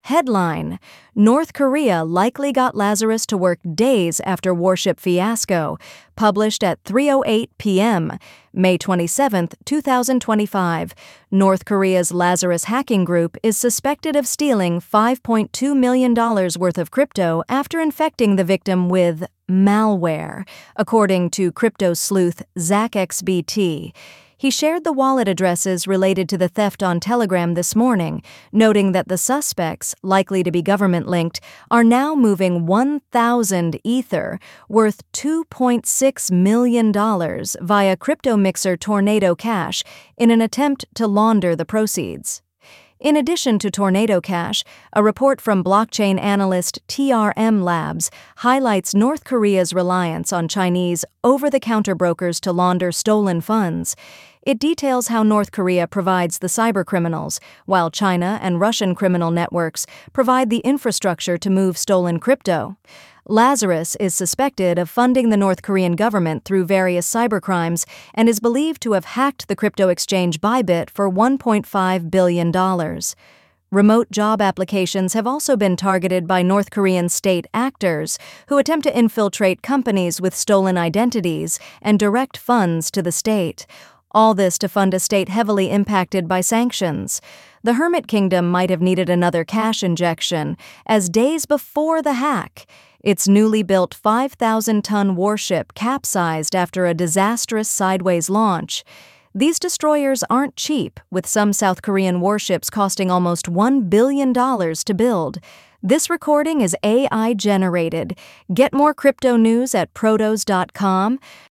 Headline: North Korea likely got Lazarus to work days after warship fiasco. Published at 3:08 p.m. May 27, 2025. North Korea's Lazarus hacking group is suspected of stealing $5.2 million worth of crypto after infecting the victim with malware, according to crypto sleuth ZachXBT. He shared the wallet addresses related to the theft on Telegram this morning, noting that the suspects, likely to be government-linked, are now moving 1,000 Ether, worth $2.6 million, via crypto mixer Tornado Cash in an attempt to launder the proceeds. In addition to Tornado Cash, a report from blockchain analyst TRM Labs highlights North Korea's reliance on Chinese over-the-counter brokers to launder stolen funds. It details how North Korea provides the cybercriminals, while China and Russian criminal networks provide the infrastructure to move stolen crypto. Lazarus is suspected of funding the North Korean government through various cybercrimes and is believed to have hacked the crypto exchange Bybit for $1.5 billion. Remote job applications have also been targeted by North Korean state actors who attempt to infiltrate companies with stolen identities and direct funds to the state. All this to fund a state heavily impacted by sanctions. The Hermit Kingdom might have needed another cash injection, as days before the hack, its newly built 5,000-ton warship capsized after a disastrous sideways launch. These destroyers aren't cheap, with some South Korean warships costing almost $1 billion to build. This recording is AI-generated. Get more crypto news at protos.com.